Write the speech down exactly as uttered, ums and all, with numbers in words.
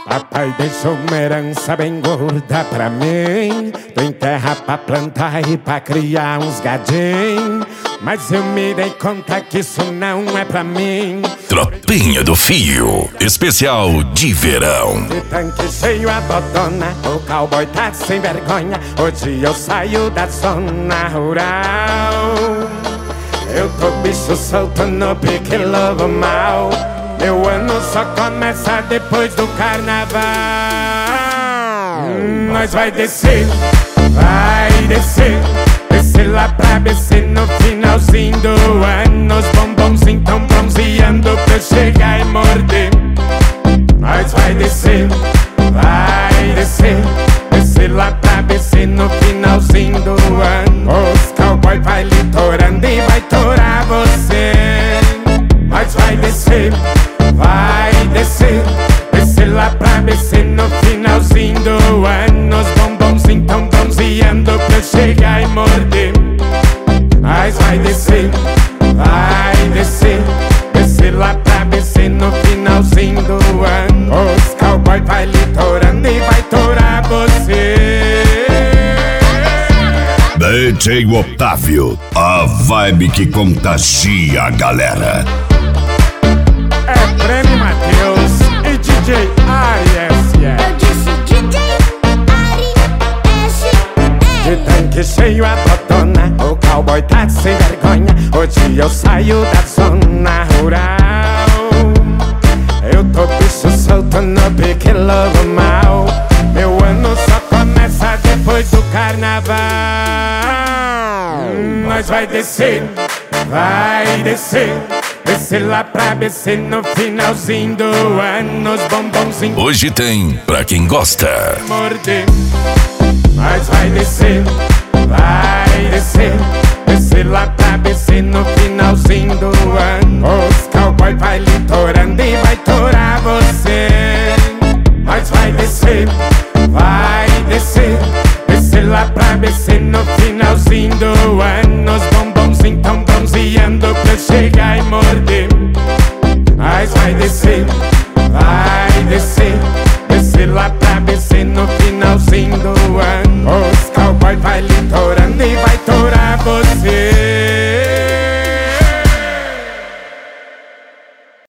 Papai deixou uma herança bem gorda pra mim. Tem terra pra plantar e pra criar uns gadinhos, mas eu me dei conta que isso não é pra mim. Tropinha do Fio, especial de verão. De tanque cheio a botona, o cowboy tá sem vergonha. Hoje eu saio da zona rural. Eu tô bicho solto no pique lobo mal. Meu ano só começa depois do carnaval. hum, Nós vai descer, vai descer, descer lá pra B C no finalzinho do ano. Os bombons então bronzeando pra eu chegar e morder. Nós vai descer, vai descer, descer lá pra B C no finalzinho do ano. Os cowboy vai litorando e vai torar você. Nós vai descer, vai descer, descer lá pra B C no finalzinho do ano. Os bombons então bronzeando pra eu chegar e morder. Nós vai descer, vai descer, descer lá pra B C no finalzinho do ano. Os cowboy vai litorando e vai torar você. D J Otávio, a vibe que contagia a galera. É Prêmio Matheus e D J Ari S E. Eu disse D J Ari S E. De tanque cheio a botona, o cowboy tá sem vergonha. Hoje eu saio da zona rural. Eu tô bicho solto no pique lobo mal. Meu ano só começa depois do carnaval. hum, Nós vai descer, vai descer, descer lá pra B C no finalzinho do ano. Os bombons em Hoje tem pra quem gosta. morder. Nós vai descer, vai descer, descer lá pra B C no finalzinho do ano. Os cowboy vai litorando e vai torar você. Nós vai descer, vai descer, descer lá pra B C no finalzinho do ano. Os bombons então bronzeando pra eu chegar e morder. Nós vai descer, vai descer, descer lá pra